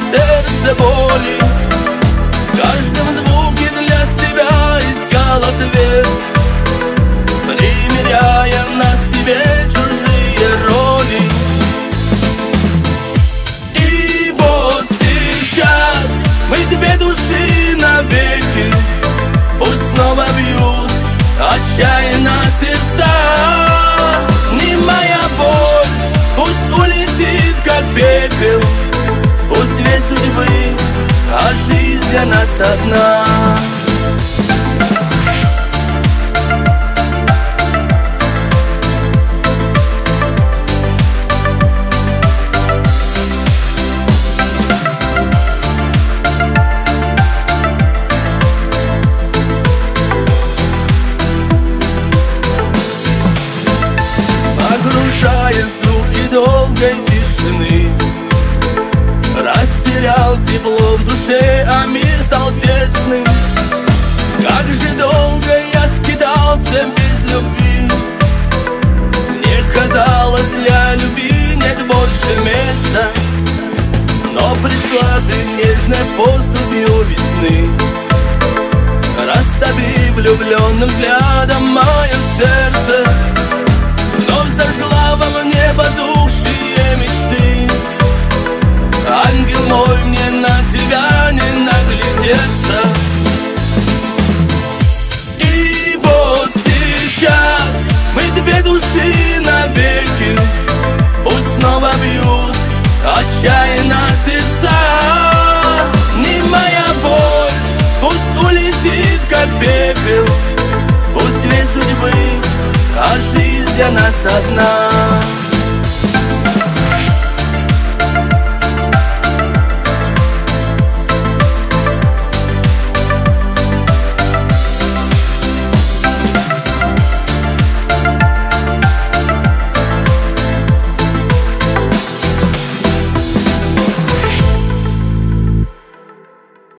сердце боли. В каждом звуке для себя искал ответ, примеряя на себе чужие роли. И вот сейчас мы две души навеки, пусть снова бьют отчаянно сердца. Немая боль пусть улетит, как пепел, пусть две судьбы, а жизнь для нас одна. Погружаясь в звуки долгой тишины, растерял тепло в душе, а мир стал тесным. Как же долго я скитался без любви, мне казалось, для любви нет больше места. Но пришла ты нежной поступью весны, растопив влюбленным взглядом мое сердце. Вновь зажгла во мне потухшие мечты. Ангел мой, мне на тебя не наглядеться. И вот сейчас мы две души навеки, пусть снова бьют отчаянно сердца. Немая боль пусть улетит, как пепел, пусть две судьбы, а жизнь для нас одна.